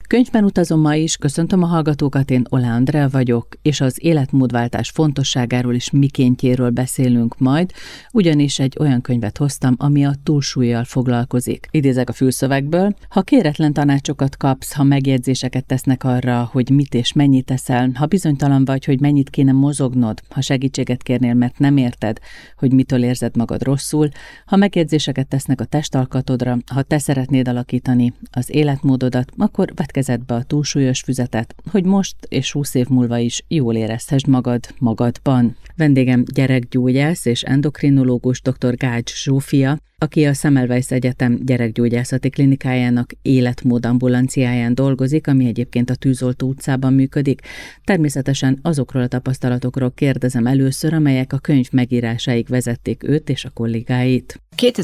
Könyvben utazom ma is, köszöntöm a hallgatókat, én Oláh Andrea vagyok, és az életmódváltás fontosságáról és mikéntjéről beszélünk majd, ugyanis egy olyan könyvet hoztam, ami a túlsúllyal foglalkozik. Idézek a fülszövegből: ha kéretlen tanácsokat kapsz, ha megjegyzéseket tesznek arra, hogy mit és mennyit teszel, ha bizonytalan vagy, hogy mennyit kéne mozognod, ha segítséget kérnél, mert nem érted, hogy mitől érzed magad rosszul, ha megjegyzéseket tesznek a testalkatodra, ha te szeretnéd alakítani az életmódodat, akkor vedd kezedbe a túlsúlyos füzetet, hogy most és 20 év múlva is jól érezhesd magad magadban. Vendégem gyerekgyógyász és endokrinológus dr. Gács Zsófia, aki a Semmelweis Egyetem gyerekgyógyászati klinikájának életmód ambulanciáján dolgozik, ami egyébként a Tűzoltó utcában működik. Természetesen azokról a tapasztalatokról kérdezem először, amelyek a könyv megírásáig vezették őt és a kollégáit.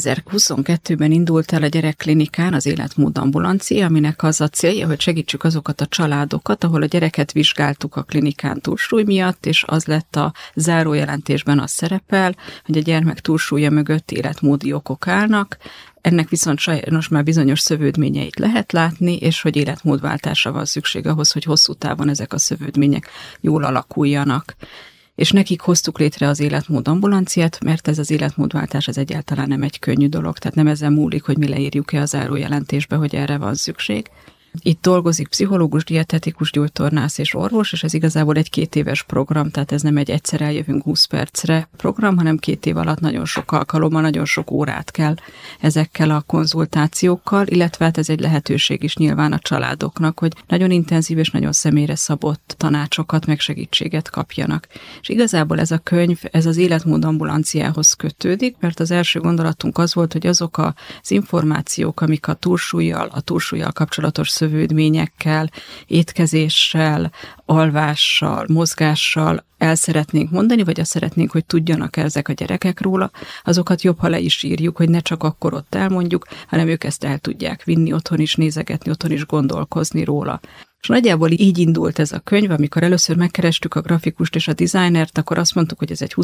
2022-ben indult el a gyerekklinikán az életmód ambulancia, aminek az a célja, hogy segítsük azokat a családokat, ahol a gyereket vizsgáltuk a klinikán túlsúly miatt, és az lett a zárójelentésben, az szerepel, hogy a gyermek túlsúlya mögött életmódi okok állnak, ennek viszont sajnos már bizonyos szövődményeit lehet látni, és hogy életmódváltásra van szükség ahhoz, hogy hosszú távon ezek a szövődmények jól alakuljanak. És nekik hoztuk létre az életmód ambulanciát, mert ez az életmódváltás ez egyáltalán nem egy könnyű dolog, tehát nem ezen múlik, hogy mi leírjuk-e a zárójelentésbe, hogy erre van szükség. Itt dolgozik pszichológus, dietetikus, gyógytornász és orvos, és ez igazából egy 2 éves program, tehát ez nem egy egyszer eljövünk 20 percre program, hanem 2 év alatt nagyon sok alkalommal, nagyon sok órát kell ezekkel a konzultációkkal, illetve hát ez egy lehetőség is nyilván a családoknak, hogy nagyon intenzív és nagyon személyre szabott tanácsokat, meg segítséget kapjanak. És igazából ez a könyv, ez az életmód ambulanciához kötődik, mert az első gondolatunk az volt, hogy azok az információk, amik a túlsúllyal kapcsolatos szövődményekkel, étkezéssel, alvással, mozgással el szeretnénk mondani, vagy azt szeretnénk, hogy tudjanak ezek a gyerekek róla, azokat jobb, ha le is írjuk, hogy ne csak akkor ott elmondjuk, hanem ők ezt el tudják vinni, otthon is nézegetni, otthon is gondolkozni róla. És nagyjából így indult ez a könyv, amikor először megkerestük a grafikust és a designert, akkor azt mondtuk, hogy ez egy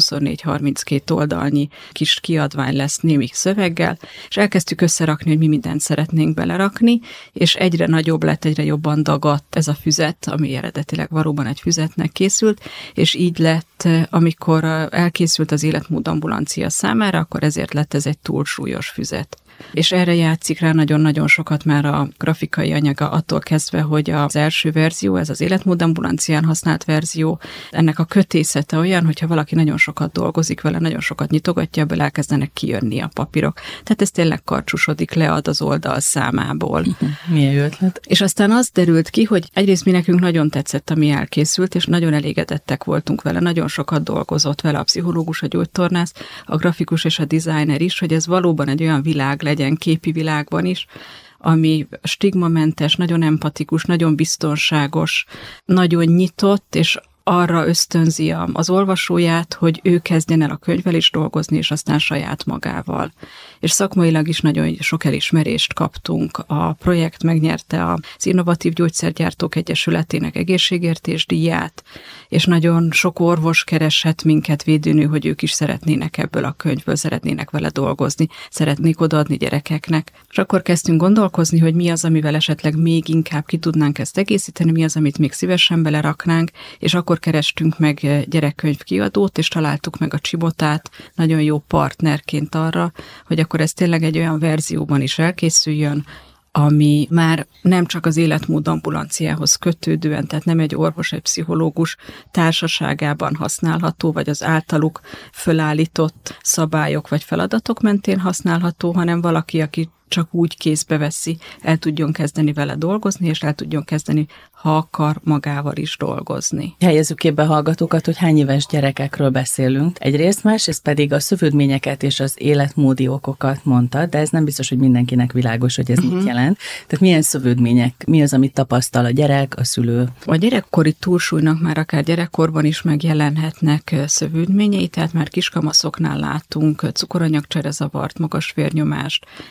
24-32 oldalnyi kis kiadvány lesz némi szöveggel, és elkezdtük összerakni, hogy mi mindent szeretnénk belerakni, és egyre nagyobb lett, egyre jobban dagadt ez a füzet, ami eredetileg valóban egy füzetnek készült, és így lett, amikor elkészült az életmód ambulancia számára, akkor ezért lett ez egy túlsúlyos füzet. És erre játszik rá nagyon-nagyon sokat már a grafikai anyaga, attól kezdve, hogy az első verzió, ez az életmód ambulancián használt verzió, ennek a kötészete olyan, hogyha valaki nagyon sokat dolgozik vele, nagyon sokat nyitogatja, ebből elkezdenek kijönni a papírok. Tehát ez tényleg karcsusodik, lead az oldal számából. Milyen jó ötlet. És aztán az derült ki, hogy egyrészt mi nekünk nagyon tetszett, ami elkészült, és nagyon elégedettek voltunk vele, nagyon sokat dolgozott vele a pszichológus, a gyógytornász, a grafikus és a designer is, hogy ez valóban egy olyan világ legyen, képi világban is, ami stigmamentes, nagyon empatikus, nagyon biztonságos, nagyon nyitott, és arra ösztönzi az olvasóját, hogy ő kezdjen el a könyvvel is dolgozni, és aztán saját magával. És szakmailag is nagyon sok elismerést kaptunk. A projekt megnyerte az Innovatív Gyógyszergyártók Egyesületének egészségértés-díját, és nagyon sok orvos keresett minket, védőnő, hogy ők is szeretnének ebből a könyvből, szeretnének vele dolgozni, szeretnék odaadni gyerekeknek. És akkor kezdtünk gondolkozni, hogy mi az, amivel esetleg még inkább ki tudnánk ezt egészíteni, mi az, amit még szívesen beleraknánk, és akkor kerestünk meg gyerekkönyvkiadót, és találtuk meg a Csibotát nagyon jó partnerként arra, hogy akkor ez tényleg egy olyan verzióban is elkészüljön, ami már nem csak az életmód ambulanciához kötődően, tehát nem egy orvos, egy pszichológus társaságában használható, vagy az általuk fölállított szabályok vagy feladatok mentén használható, hanem valaki, aki csak úgy kézbe veszi, el tudjon kezdeni vele dolgozni, és el tudjon kezdeni, ha akar, magával is dolgozni. Helyezzük képbe hallgatókat, hogy hány éves gyerekekről beszélünk. Egyrészt, másrészt pedig a szövődményeket és az életmódi okokat mondtad, de ez nem biztos, hogy mindenkinek világos, hogy ez mit jelent. Tehát milyen szövődmények, mi az, amit tapasztal a gyerek, a szülő? A gyerekkori túlsúlynak már akár gyerekkorban is megjelenhetnek szövődményei, tehát már kiskamaszoknál látunk cukoranyagcserezavart, magas vérnyomást, emelkedő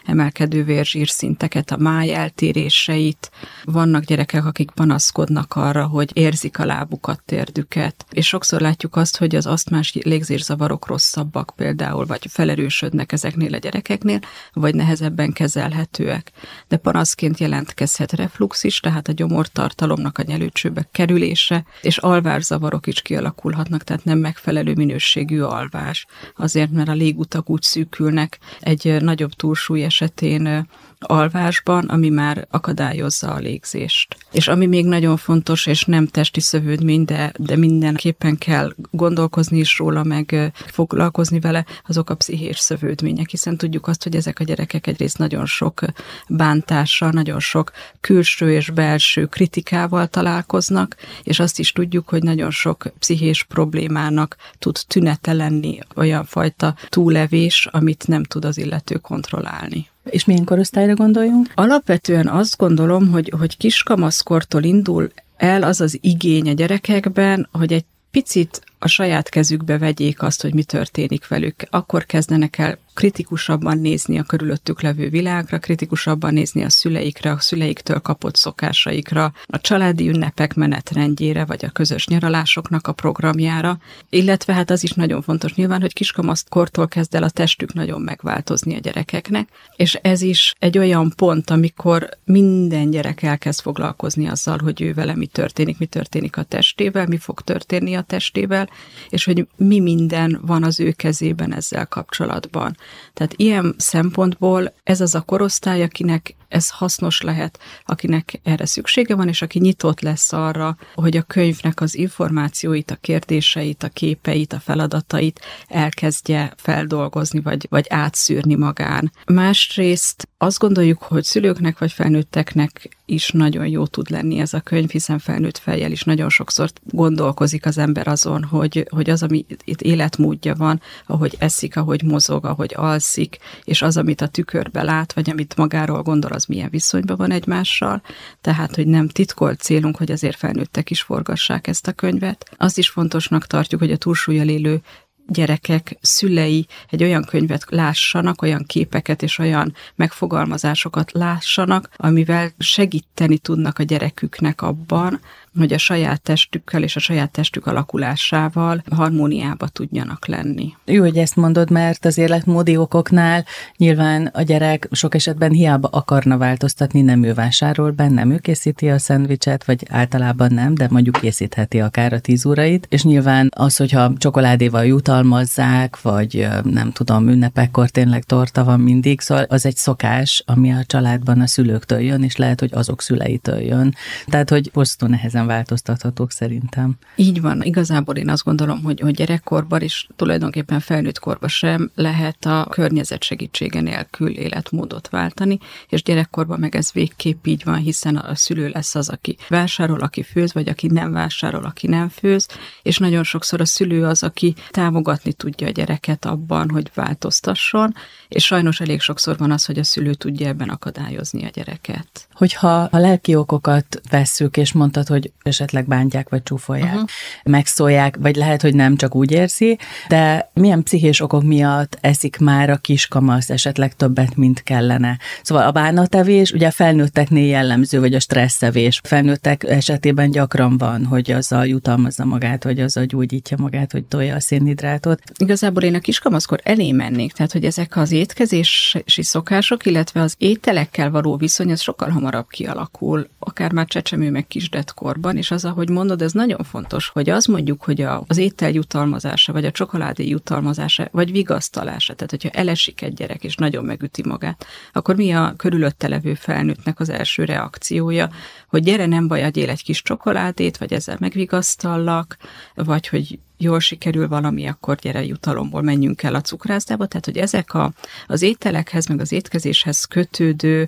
emelkedő vérzsírszinteket, a máj eltéréseit. Vannak gyerekek, akik panaszkodnak arra, hogy érzik a lábukat, térdüket. És sokszor látjuk azt, hogy az asztmás légzészavarok rosszabbak például, vagy felerősödnek ezeknél a gyerekeknél, vagy nehezebben kezelhetőek. De panaszként jelentkezhet reflux is, tehát a gyomortartalomnak a nyelőcsőbe kerülése, és alvászavarok is kialakulhatnak, tehát nem megfelelő minőségű alvás. Azért, mert a légutak úgy szűkülnek egy nagyobb túlsúly esetén alvásban, ami már akadályozza a légzést. És ami még nagyon fontos, és nem testi szövődmény, de mindenképpen kell gondolkozni is róla, meg foglalkozni vele, azok a pszichés szövődmények, hiszen tudjuk azt, hogy ezek a gyerekek egyrészt nagyon sok bántással, nagyon sok külső és belső kritikával találkoznak, és azt is tudjuk, hogy nagyon sok pszichés problémának tud tünete lenni, olyan fajta túlevés, amit nem tud az illető kontrollálni. És milyen korosztályra gondoljunk? Alapvetően azt gondolom, hogy kiskamaszkortól indul el az az igény a gyerekekben, hogy egy picit a saját kezükbe vegyék azt, hogy mi történik velük. Akkor kezdenek el kritikusabban nézni a körülöttük levő világra, kritikusabban nézni a szüleikre, a szüleiktől kapott szokásaikra, a családi ünnepek menetrendjére, vagy a közös nyaralásoknak a programjára, illetve hát az is nagyon fontos nyilván, hogy kiskamaszkortól kezd el a testük nagyon megváltozni a gyerekeknek, és ez is egy olyan pont, amikor minden gyerek elkezd foglalkozni azzal, hogy ő vele mi történik a testével, mi fog történni a testével, és hogy mi minden van az ő kezében ezzel kapcsolatban. Tehát ilyen szempontból ez az a korosztály, akinek ez hasznos lehet, akinek erre szüksége van, és aki nyitott lesz arra, hogy a könyvnek az információit, a kérdéseit, a képeit, a feladatait elkezdje feldolgozni, vagy átszűrni magán. Másrészt azt gondoljuk, hogy szülőknek vagy felnőtteknek is nagyon jó tud lenni ez a könyv, hiszen felnőtt fejjel is nagyon sokszor gondolkozik az ember azon, hogy az, ami itt életmódja van, ahogy eszik, ahogy mozog, ahogy alszik, és az, amit a tükörbe lát, vagy amit magáról gondol, az milyen viszonyban van egymással, tehát, hogy nem titkolt célunk, hogy azért felnőttek is forgassák ezt a könyvet. Azt is fontosnak tartjuk, hogy a túlsúllyal élő gyerekek, szülei egy olyan könyvet lássanak, olyan képeket és olyan megfogalmazásokat lássanak, amivel segíteni tudnak a gyereküknek abban, hogy a saját testükkel és a saját testük alakulásával harmóniába tudjanak lenni. Jó, hogy ezt mondod, mert az életmódi okoknál nyilván a gyerek sok esetben hiába akarna változtatni, nem ő vásárol be, nem ő készíti a szendvicset, vagy általában nem, de mondjuk készítheti akár a 10 órait, és nyilván az, hogyha csokoládéval jutalmazzák, vagy nem tudom, ünnepekkor tényleg torta van mindig, szóval az egy szokás, ami a családban a szülőktől jön, és lehet, hogy azok szüleitől jön. Tehát, hogy borzasztó nehezen változtathatók szerintem. Így van. Igazából én azt gondolom, hogy gyerekkorban és tulajdonképpen felnőtt korban sem lehet a környezet segítsége nélkül életmódot váltani, és gyerekkorban meg ez végképp így van, hiszen a szülő lesz az, aki vásárol, aki főz, vagy aki nem vásárol, aki nem főz, és nagyon sokszor a szülő az, aki támogatni tudja a gyereket abban, hogy változtasson, és sajnos elég sokszor van az, hogy a szülő tudja ebben akadályozni a gyereket. Hogyha a lelki okokat vesszük, és mondtad, hogy esetleg bántják, vagy csúfolják, megszólják, vagy lehet, hogy nem csak úgy érzi, de milyen pszichés okok miatt eszik már a kiskamasz esetleg többet, mint kellene? Szóval a bánatevés ugye a felnőtteknél jellemző, vagy a stresszevés. Felnőttek esetében gyakran van, hogy azzal jutalmazza magát, vagy azzal gyógyítja magát, hogy tolja a szénhidrátot. Igazából én a kiskamaszkor elé mennék, tehát hogy ezek az étkezési szokások, illetve az ételekkel való viszony, ez sokkal hamarabb kialakul, akár már csecsemő meg kisdetkorban, és az, ahogy mondod, ez nagyon fontos, hogy az mondjuk, hogy az étel jutalmazása, vagy a csokoládé jutalmazása, vagy vigasztalása, tehát hogyha elesik egy gyerek, és nagyon megüti magát, akkor mi a körülötte levő felnőttnek az első reakciója, hogy gyere, nem baj, adjél egy kis csokoládét, vagy ezzel megvigasztallak, vagy hogy jól sikerül valami, akkor gyere, jutalomból menjünk el a cukrászdába. Tehát, hogy ezek az ételekhez, meg az étkezéshez kötődő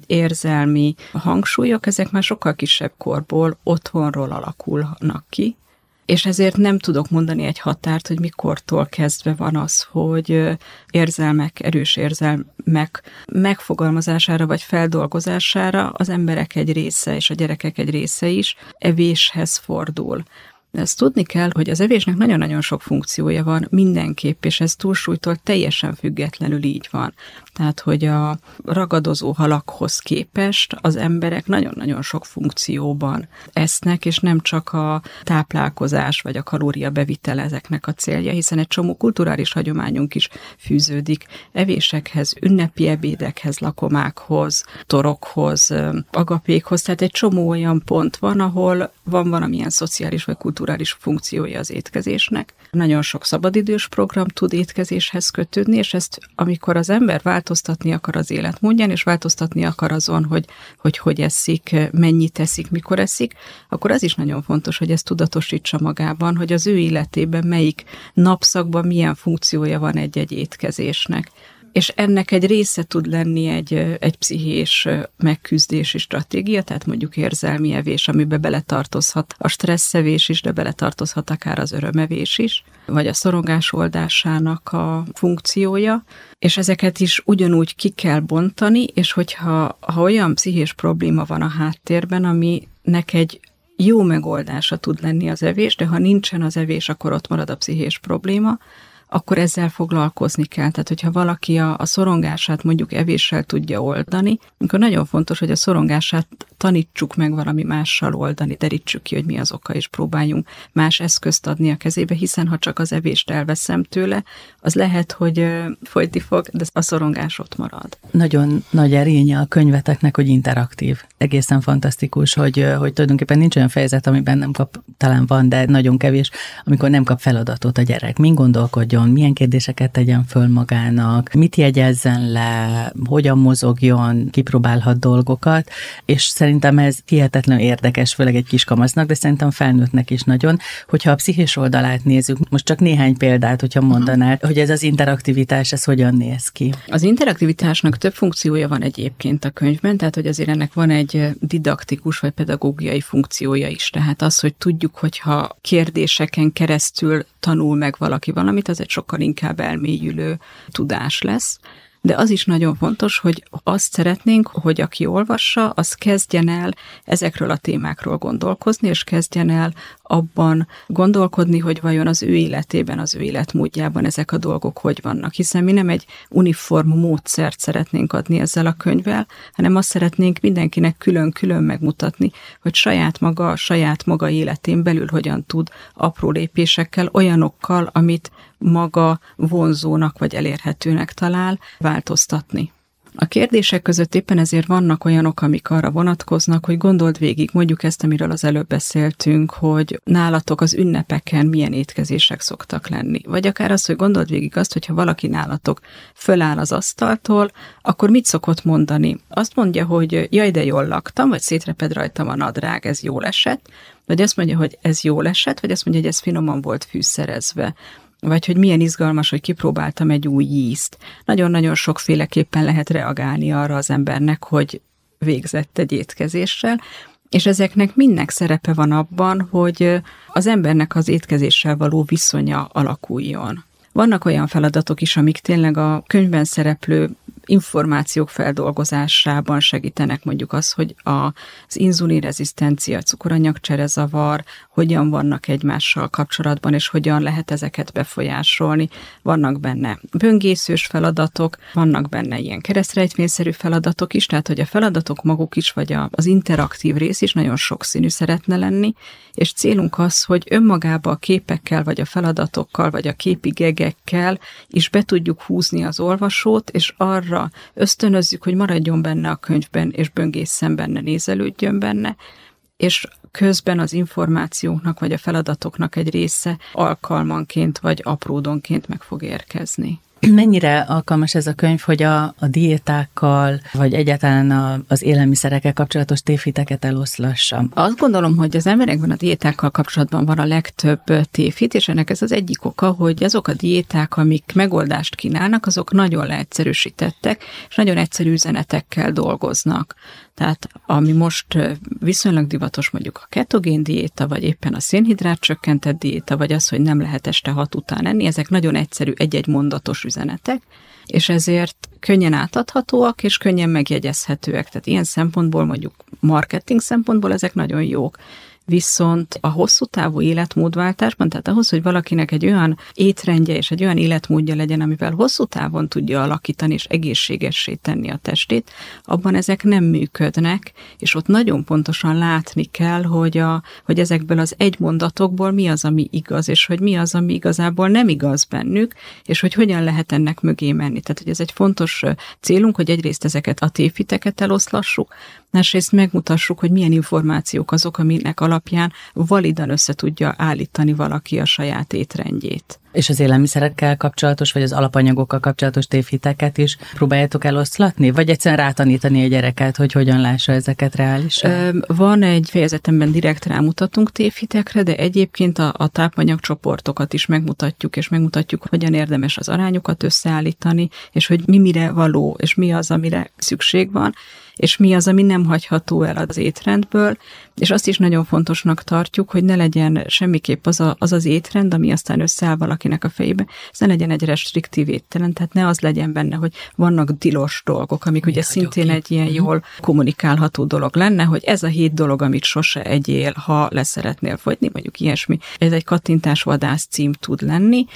érzelmi hangsúlyok, ezek már sokkal kisebb korból, otthonról alakulnak ki, és ezért nem tudok mondani egy határt, hogy mikortól kezdve van az, hogy erős érzelmek megfogalmazására vagy feldolgozására az emberek egy része és a gyerekek egy része is evéshez fordul. De ezt tudni kell, hogy az evésnek nagyon-nagyon sok funkciója van mindenképp, és ez túlsúlytól teljesen függetlenül így van. Tehát, hogy a ragadozó halakhoz képest az emberek nagyon-nagyon sok funkcióban esznek, és nem csak a táplálkozás vagy a kalóriabevitel ezeknek a célja, hiszen egy csomó kulturális hagyományunk is fűződik evésekhez, ünnepi ebédekhez, lakomákhoz, torokhoz, agapékhoz, tehát egy csomó olyan pont van, ahol van valamilyen szociális vagy kulturális funkciója az étkezésnek. Nagyon sok szabadidős program tud étkezéshez kötődni, és ezt amikor az ember változtatni akar az életmódján, és változtatni akar azon, hogy eszik, mennyit eszik, mikor eszik, akkor az is nagyon fontos, hogy ezt tudatosítsa magában, hogy az ő életében melyik napszakban milyen funkciója van egy-egy étkezésnek. És ennek egy része tud lenni egy pszichés megküzdési stratégia, tehát mondjuk érzelmi evés, amiben beletartozhat a stresszevés is, de beletartozhat akár az örömevés is, vagy a szorongás oldásának a funkciója, és ezeket is ugyanúgy ki kell bontani, és hogyha olyan pszichés probléma van a háttérben, aminek egy jó megoldása tud lenni az evés, de ha nincsen az evés, akkor ott marad a pszichés probléma, akkor ezzel foglalkozni kell. Tehát, hogyha valaki a szorongását mondjuk evéssel tudja oldani, akkor nagyon fontos, hogy a szorongását tanítsuk meg valami mással oldani, derítsük ki, hogy mi az oka, és próbáljunk más eszközt adni a kezébe, hiszen ha csak az evést elveszem tőle, az lehet, hogy folyni fog, de a szorongás ott marad. Nagyon nagy erénye a könyveteknek, hogy interaktív. Egészen fantasztikus, hogy tulajdonképpen nincs olyan fejezet, amiben nem kap, talán van, de nagyon kevés, amikor nem kap feladatot a gyerek. Min gondolkodjon, milyen kérdéseket tegyen föl magának, mit jegyezzen le, hogyan mozogjon, kipróbálhat dolgokat, és szerintem ez hihetetlenül érdekes, főleg egy kiskamasznak, de szerintem felnőttnek is nagyon, hogyha a pszichés oldalát nézzük, most csak néhány példát, hogyha mondanál, hogy ez az interaktivitás, ez hogyan néz ki? Az interaktivitásnak több funkciója van egyébként a könyvben, tehát hogy azért ennek van egy didaktikus vagy pedagógiai funkciója is, tehát az, hogy tudjuk, hogyha kérdéseken keresztül tanul meg valaki valamit, az egy sokkal inkább elmélyülő tudás lesz. De az is nagyon fontos, hogy azt szeretnénk, hogy aki olvassa, az kezdjen el ezekről a témákról gondolkozni, és kezdjen el abban gondolkodni, hogy vajon az ő életében, az ő életmódjában ezek a dolgok hogy vannak. Hiszen mi nem egy uniform módszert szeretnénk adni ezzel a könyvvel, hanem azt szeretnénk mindenkinek külön-külön megmutatni, hogy saját maga életén belül hogyan tud apró lépésekkel, olyanokkal, amit maga vonzónak vagy elérhetőnek talál, változtatni. A kérdések között éppen ezért vannak olyanok, amik arra vonatkoznak, hogy gondold végig, mondjuk ezt, amiről az előbb beszéltünk, hogy nálatok az ünnepeken milyen étkezések szoktak lenni. Vagy akár az, hogy gondold végig azt, hogyha valaki nálatok föláll az asztaltól, akkor mit szokott mondani? Azt mondja, hogy jaj, de jól laktam, vagy szétreped rajtam a nadrág, ez jól esett, vagy azt mondja, hogy ez jól esett, vagy azt mondja, hogy ez finoman volt fűszerezve. Vagy hogy milyen izgalmas, hogy kipróbáltam egy új ízt. Nagyon-nagyon sokféleképpen lehet reagálni arra az embernek, hogy végzett egy étkezéssel, és ezeknek mindnek szerepe van abban, hogy az embernek az étkezéssel való viszonya alakuljon. Vannak olyan feladatok is, amik tényleg a könyvben szereplő információk feldolgozásában segítenek, mondjuk az, hogy az inzulinrezisztencia, cukoranyagcserezavar, hogyan vannak egymással kapcsolatban, és hogyan lehet ezeket befolyásolni. Vannak benne böngészős feladatok, vannak benne ilyen keresztrejtvényszerű feladatok is, tehát hogy a feladatok maguk is, vagy az interaktív rész is nagyon sokszínű szeretne lenni, és célunk az, hogy önmagába a képekkel, vagy a feladatokkal, vagy a képi gegekkel is be tudjuk húzni az olvasót, és arra ösztönözzük, hogy maradjon benne a könyvben, és böngészen benne, nézelődjön benne, és közben az információknak, vagy a feladatoknak egy része alkalmanként, vagy apródonként meg fog érkezni. Mennyire alkalmas ez a könyv, hogy a diétákkal, vagy egyáltalán az élelmiszerekkel kapcsolatos tévhiteket eloszlassa? Azt gondolom, hogy az emberekben a diétákkal kapcsolatban van a legtöbb tévhit, és ennek ez az egyik oka, hogy azok a diéták, amik megoldást kínálnak, azok nagyon leegyszerűsítettek, és nagyon egyszerű üzenetekkel dolgoznak. Tehát ami most viszonylag divatos, mondjuk a ketogén diéta, vagy éppen a szénhidrát csökkentett diéta, vagy az, hogy nem lehet este 6 után enni, ezek nagyon egyszerű, egy-egy mondatos üzenetek, és ezért könnyen átadhatóak, és könnyen megjegyezhetőek. Tehát ilyen szempontból, mondjuk marketing szempontból ezek nagyon jók. viszont a hosszú távú életmódváltásban, tehát ahhoz, hogy valakinek egy olyan étrendje és egy olyan életmódja legyen, amivel hosszú távon tudja alakítani és egészségessé tenni a testét, abban ezek nem működnek, és ott nagyon pontosan látni kell, hogy ezekből az egymondatokból mi az, ami igaz, és hogy mi az, ami igazából nem igaz bennük, és hogy hogyan lehet ennek mögé menni. Tehát, hogy ez egy fontos célunk, hogy egyrészt ezeket a tévhiteket eloszlassuk, másrészt megmutassuk, hogy milyen információk azok, aminek alapján validan össze tudja állítani valaki a saját étrendjét. És az élelmiszerekkel kapcsolatos, vagy az alapanyagokkal kapcsolatos tévhiteket is próbáljátok eloszlatni? Vagy egyszerűen rátanítani a gyereket, hogy hogyan lássa ezeket reálisan? Van egy fejezetemben direkt rámutatunk tévhitekre, de egyébként a tápanyagcsoportokat is megmutatjuk, és megmutatjuk, hogyan érdemes az arányokat összeállítani, és hogy mi mire való, és mi az, amire szükség van, és mi az, ami nem hagyható el az étrendből, és azt is nagyon fontosnak tartjuk, hogy ne legyen semmiképp az étrend, ami aztán összeáll valakinek a fejébe, ez ne legyen egy restriktív étterem, tehát ne az legyen benne, hogy vannak tilos dolgok, amik ugye szintén egy ilyen jól kommunikálható dolog lenne, hogy ez a 7 dolog, amit sose egyél, ha leszeretnél fogyni, mondjuk ilyesmi. Ez egy kattintásvadász cím tud lenni,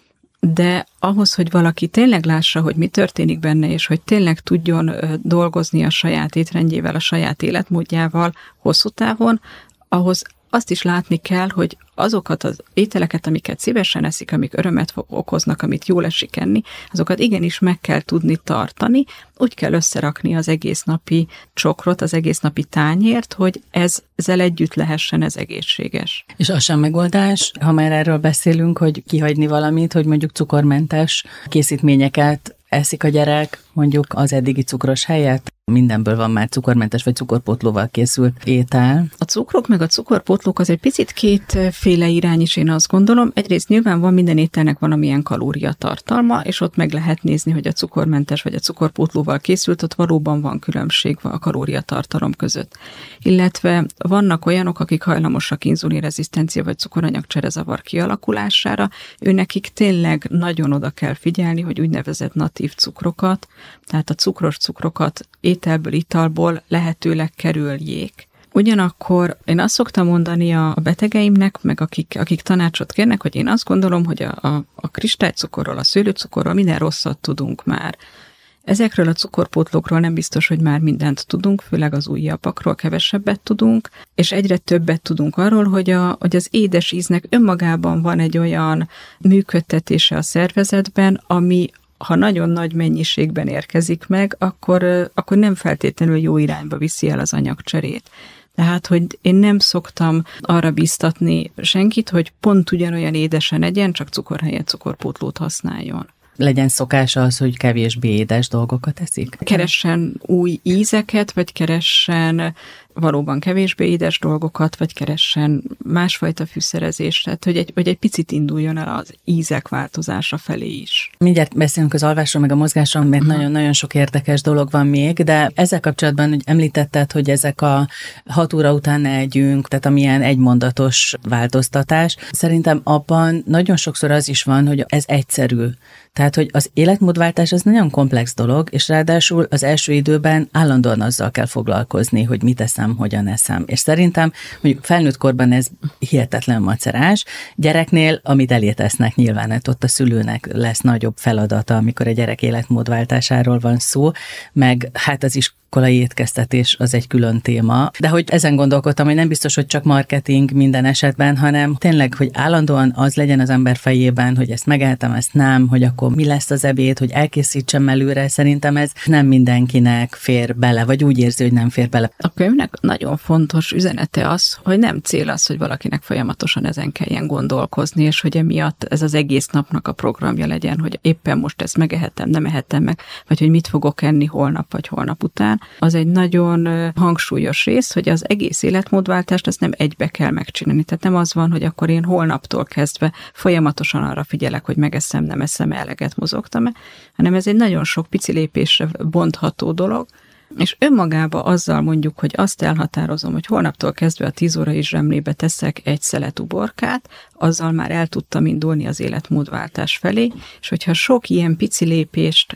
de ahhoz, hogy valaki tényleg lássa, hogy mi történik benne, és hogy tényleg tudjon dolgozni a saját étrendjével, a saját életmódjával hosszú távon, ahhoz azt is látni kell, hogy azokat az ételeket, amiket szívesen eszik, amik örömet okoznak, amit jól esik enni, azokat igenis meg kell tudni tartani, úgy kell összerakni az egész napi csokrot, az egész napi tányért, hogy ezzel együtt lehessen ez egészséges. És az sem megoldás, ha már erről beszélünk, hogy kihagyni valamit, hogy mondjuk cukormentes készítményeket eszik a gyerek, mondjuk az eddigi cukros helyett. Mindenből van már cukormentes vagy cukorpótlóval készült étel. A cukrok meg a cukorpótlók az egy picit kétféle irány is, én azt gondolom. Egyrészt nyilván van, minden ételnek valamilyen kalóriatartalma, és ott meg lehet nézni, hogy a cukormentes vagy a cukorpótlóval készült, ott valóban van különbség a kalóriatartalom között. Illetve vannak olyanok, akik hajlamosak inzulinrezisztencia vagy cukoranyagcserezavar kialakulására, őnekik tényleg nagyon oda kell figyelni, hogy úgynevezett natív cukrokat, tehát a cukros cukrokat ételből, italból lehetőleg kerüljék. Ugyanakkor én azt szoktam mondani a betegeimnek, meg akik tanácsot kérnek, hogy én azt gondolom, hogy a kristálycukorról, a szőlőcukorról minden rosszat tudunk már. Ezekről a cukorpótlókról nem biztos, hogy már mindent tudunk, főleg az újabbakról kevesebbet tudunk, és egyre többet tudunk arról, hogy az édes íznek önmagában van egy olyan működtetése a szervezetben, ami ha nagyon nagy mennyiségben érkezik meg, akkor nem feltétlenül jó irányba viszi el az anyagcserét. Tehát, hogy én nem szoktam arra biztatni senkit, hogy pont ugyanolyan édesen egyen, csak cukor helyett cukorpótlót használjon. Legyen szokása az, hogy kevésbé édes dolgokat eszik? Keressen új ízeket, vagy keressen valóban kevésbé édes dolgokat, vagy keressen másfajta fűszerezést, tehát hogy egy picit induljon el az ízek változása felé is. Mindjárt beszélünk az alvásról, meg a mozgásról, mert nagyon-nagyon sok érdekes dolog van még, de ezzel kapcsolatban hogy említetted, hogy ezek a 6 óra után ne együnk, tehát amilyen egymondatos változtatás. Szerintem abban nagyon sokszor az is van, hogy ez egyszerű. Tehát, hogy az életmódváltás az nagyon komplex dolog, és ráadásul az első időben állandóan azzal kell foglalkozni, hogy mit eszem, hogyan eszem. És szerintem, mondjuk felnőtt korban ez hihetetlen macerás. Gyereknél, amit elétesznek nyilván, hát ott a szülőnek lesz nagyobb feladata, amikor a gyerek életmódváltásáról van szó, meg hát az iskolai étkeztetés az egy külön téma. De hogy ezen gondolkodtam, hogy nem biztos, hogy csak marketing minden esetben, hanem tényleg, hogy állandóan az legyen az ember fejében, hogy ezt megeltem, ezt nem, hogy akkor mi lesz az ebéd, hogy elkészítsem előre, szerintem ez nem mindenkinek fér bele, vagy úgy érzi, hogy nem fér bele. A könyvnek nagyon fontos üzenete az, hogy nem cél az, hogy valakinek folyamatosan ezen kelljen gondolkozni, és hogy emiatt ez az egész napnak a programja legyen, hogy éppen most ezt megehetem, nem ehetem meg, vagy hogy mit fogok enni holnap, vagy holnap után. Az egy nagyon hangsúlyos rész, hogy az egész életmódváltást azt nem egybe kell megcsinálni. Tehát nem az van, hogy akkor én holnaptól kezdve folyamatosan arra figyelek, hogy megeszem, nem eszem, eleget mozogtam-e, hanem ez egy nagyon sok pici lépésre bontható dolog, és önmagába azzal mondjuk, hogy azt elhatározom, hogy holnaptól kezdve a 10 órai zsemlébe teszek egy szelet uborkát, azzal már el tudtam indulni az életmódváltás felé, és hogyha sok ilyen pici lépést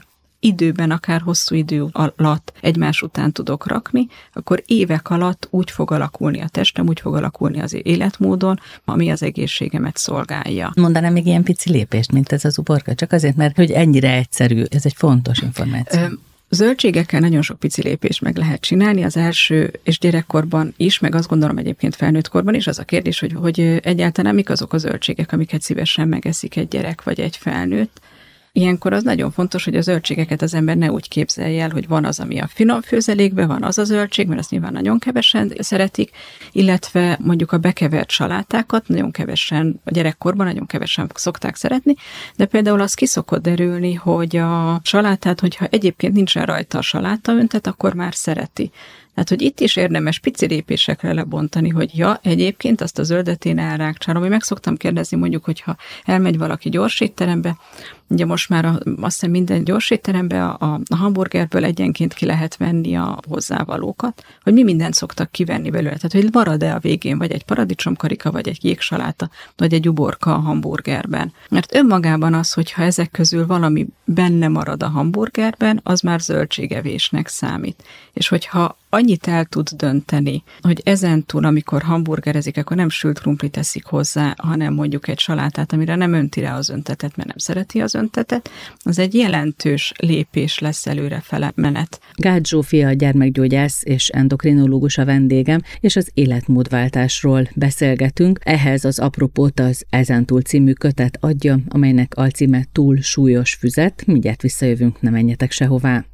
időben, akár hosszú idő alatt egymás után tudok rakni, akkor évek alatt úgy fog alakulni a testem, úgy fog alakulni az életmódon, ami az egészségemet szolgálja. Mondanám még ilyen pici lépést, mint ez az uborka, csak azért, mert hogy ennyire egyszerű, ez egy fontos információ. Zöldségekkel nagyon sok pici lépést meg lehet csinálni, az első, és gyerekkorban is, meg azt gondolom egyébként felnőttkorban is, az a kérdés, hogy egyáltalán mik azok a zöldségek, amiket szívesen megeszik egy gyerek vagy egy felnőtt. Ilyenkor az nagyon fontos, hogy a zöldségeket az ember ne úgy képzelje el, hogy van az, ami a finom főzelékben, van az a zöldség, mert azt nyilván nagyon kevesen szeretik, illetve mondjuk a bekevert salátákat nagyon kevesen, a gyerekkorban nagyon kevesen szokták szeretni, de például az ki szokott derülni, hogy a salátát, hogyha egyébként nincsen rajta a salátaöntet, akkor már szereti. Tehát, hogy itt is érdemes pici lépésekre lebontani, hogy ja, egyébként azt a zöldet én elrákcsálom. Én meg szoktam kérdezni, mondjuk, hogyha elmegy valaki gyorsétterembe, ugye most már azt hiszem minden gyorsétterembe a hamburgerből egyenként ki lehet venni a hozzávalókat, hogy mi mindent szoktak kivenni belőle. Tehát, hogy marad-e a végén, vagy egy paradicsomkarika, vagy egy jégsaláta, vagy egy uborka a hamburgerben. Mert önmagában az, hogyha ezek közül valami benne marad a hamburgerben, az már zöldségevésnek számít. És hogyha annyit el tud dönteni, hogy ezentúl, amikor hamburgerezik, akkor nem sült krumplit teszik hozzá, hanem mondjuk egy salátát, amire nem önti rá az öntetet, mert nem szereti az öntetet, az egy jelentős lépés lesz előrefele menet. Gáth Zsófia, gyermekgyógyász és endokrinológus a vendégem, és az életmódváltásról beszélgetünk. Ehhez az apropót az Ezentúl című kötet adja, amelynek alcíme Túl súlyos füzet. Mindjárt visszajövünk, ne menjetek sehová.